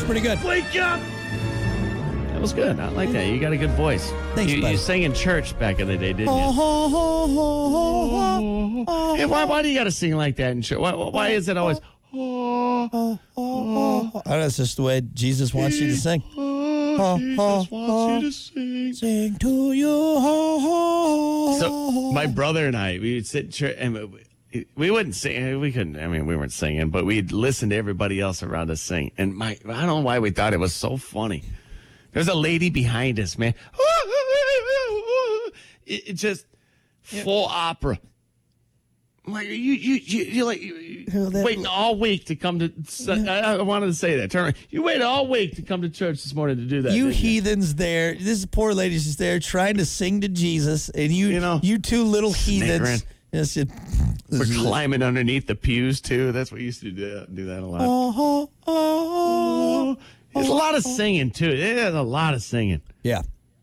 pretty good. Wake up! That was good. I like that. You got a good voice. Thanks, buddy. You sang in church back in the day, didn't you? Hey, why do you got to sing like that in church? Why is it always? I don't know, it's just the way Jesus wants you to sing. Jesus wants you to sing. Sing to you. So my brother and I, we would sit in church and we wouldn't sing. We couldn't. I mean, we weren't singing, but we'd listen to everybody else around us sing. And I don't know why we thought it was so funny. There's a lady behind us, man. It just full opera. I'm like, you like waiting all week to come to. I wanted to say that. Turn around. You waited all week to come to church this morning to do that. You heathens there. This poor lady's just there trying to sing to Jesus, and you two little heathens. We're climbing underneath the pews too. That's what we used to do that a lot. There's a lot of singing too. There's a lot of singing. Yeah.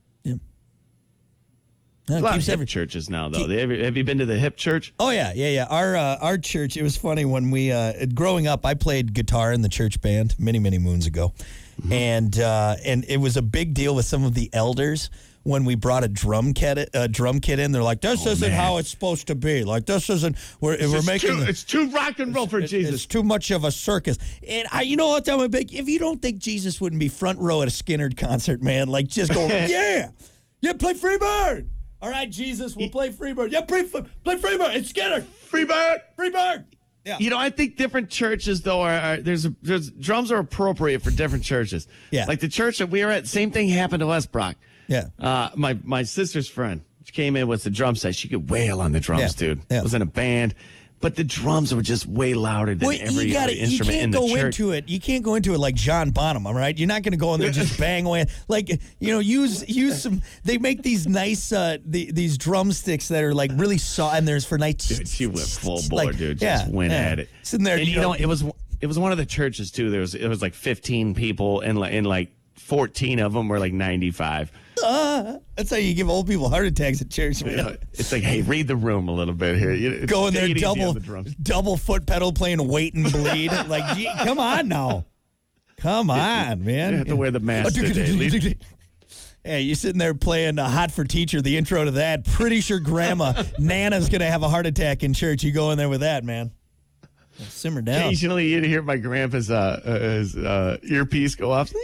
A lot of hip churches now, though. Have you been to the hip church? Oh, yeah. Our church, it was funny when we, growing up, I played guitar in the church band many, many moons ago. Mm-hmm. And it was a big deal with some of the elders when we brought a drum kit in. They're like, this isn't how it's supposed to be. Like, this isn't, it's too rock and roll for Jesus. It's too much of a circus. And you know what, if you don't think Jesus wouldn't be front row at a Skynyrd concert, man, like just go, yeah, play Freebird. All right, Jesus, we'll play Freebird. Yeah, play Freebird. It's Skynyrd. Freebird. Yeah. You know, I think different churches, though, there's drums are appropriate for different churches. Yeah. Like the church that we were at, same thing happened to us, Brock. Yeah. My sister's friend, she came in with the drum set. She could wail on the drums, dude. Yeah. Was in a band. But the drums were just way louder than every other instrument in the church. You can't go into it like John Bonham, all right? You're not going to go in there and just bang away. Like, use some. They make these nice these drumsticks that are like really soft, and there's for nights. Dude, she went full bore, dude. Just went at it. Sitting there, and it was one of the churches too. It was like 15 people, and like 14 of them were like 95. That's how you give old people heart attacks at church. Man. It's like, hey, read the room a little bit here. Go in there, double foot pedal playing Wait and Bleed. Like, gee, come on now. Come on, man. You have to wear the mask today. Hey, you're sitting there playing Hot for Teacher, the intro to that. Pretty sure Grandma Nana's going to have a heart attack in church. You go in there with that, man. Simmer down. Occasionally, you'd hear my grandpa's his earpiece go off.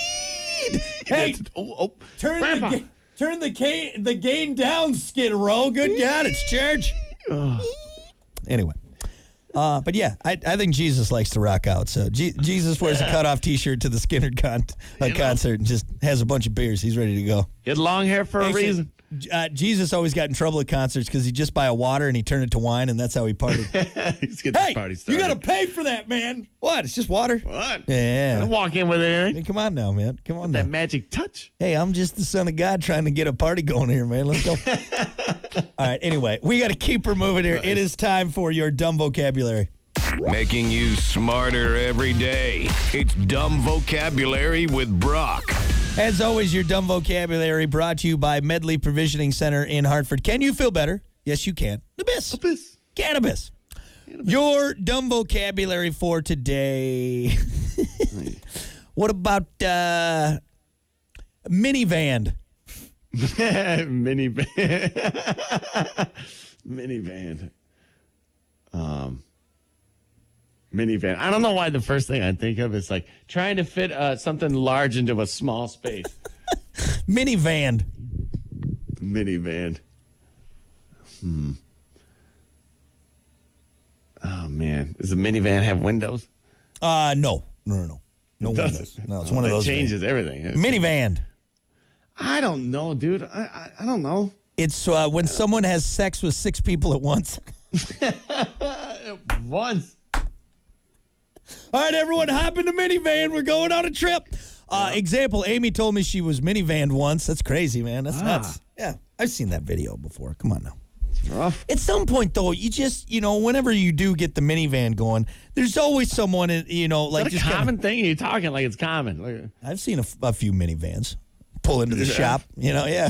Hey, turn the gain down, Skid Row. Good God, it's church. Anyway, but yeah, I think Jesus likes to rock out. So Jesus wears a cutoff T-shirt to the Skynyrd concert and just has a bunch of beers. He's ready to go. He had long hair for a reason. Jesus always got in trouble at concerts because he'd just buy a water and he turned it to wine, and that's how he partied. Hey, party started. You got to pay for that, man. What? It's just water. What? Yeah. Don't walk in with anything. Hey, come on now, man. Come on now. That magic touch. Hey, I'm just the son of God trying to get a party going here, man. Let's go. All right, anyway, we got to keep her moving here. It is time for your dumb vocabulary. Making you smarter every day. It's Dumb Vocabulary with Brock. As always, your dumb vocabulary brought to you by Medley Provisioning Center in Hartford. Can you feel better? Yes, you can. Cannabis. Your dumb vocabulary for today. What about minivan? Minivan. Minivan. I don't know why the first thing I think of is like trying to fit something large into a small space. Minivan. Oh, man. Does a minivan have windows? No. No windows. No, it's one of those. It changes everything. Minivan. I don't know, dude. I don't know. It's when someone has sex with 6 people at once. Once. All right, everyone, hop in the minivan. We're going on a trip. Example, Amy told me she was minivanned once. That's crazy, man. That's nuts. Yeah, I've seen that video before. Come on now. It's rough. At some point, though, you just, whenever you do get the minivan going, there's always someone, like is that a common thing? You're talking like it's common. I've seen a few minivans pull into the shop. Yeah.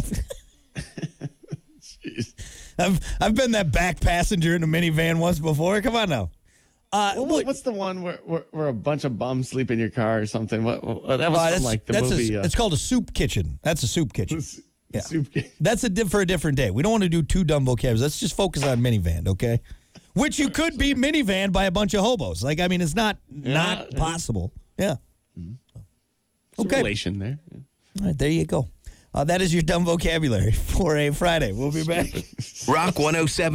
Jeez. I've been that back passenger in a minivan once before. Come on now. What's the one where a bunch of bums sleep in your car or something? That was from like the movie. It's called a soup kitchen. That's a soup kitchen. Yeah. Soup kitchen. That's for a different day. We don't want to do two dumb vocabs. Let's just focus on minivan, okay? Which you could be minivan by a bunch of hobos. Like, I mean, it's not possible. Yeah. Okay. Relation there. Yeah. All right, there you go. That is your dumb vocabulary for a Friday. We'll be back. Rock 107.